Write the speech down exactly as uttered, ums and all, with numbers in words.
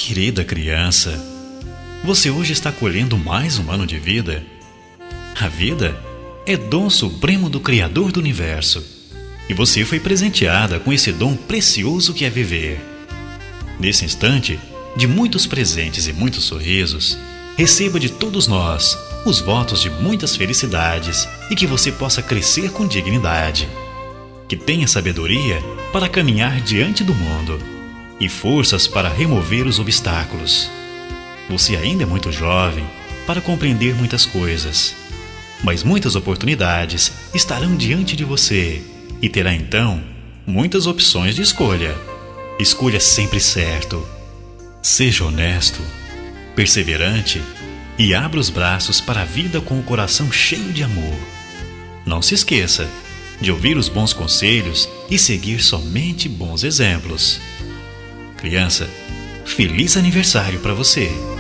Querida criança, você hoje está colhendo mais um ano de vida. A vida é dom supremo do Criador do Universo, e você foi presenteada com esse dom precioso que é viver. Nesse instante, de muitos presentes e muitos sorrisos, receba de todos nós os votos de muitas felicidades e que você possa crescer com dignidade. Que tenha sabedoria para caminhar diante do mundo e forças para remover os obstáculos. Você ainda é muito jovem para compreender muitas coisas, mas muitas oportunidades estarão diante de você e terá então muitas opções de escolha. Escolha sempre certo. Seja honesto, perseverante e abra os braços para a vida com o coração cheio de amor. Não se esqueça de ouvir os bons conselhos e seguir somente bons exemplos. Criança, feliz aniversário para você!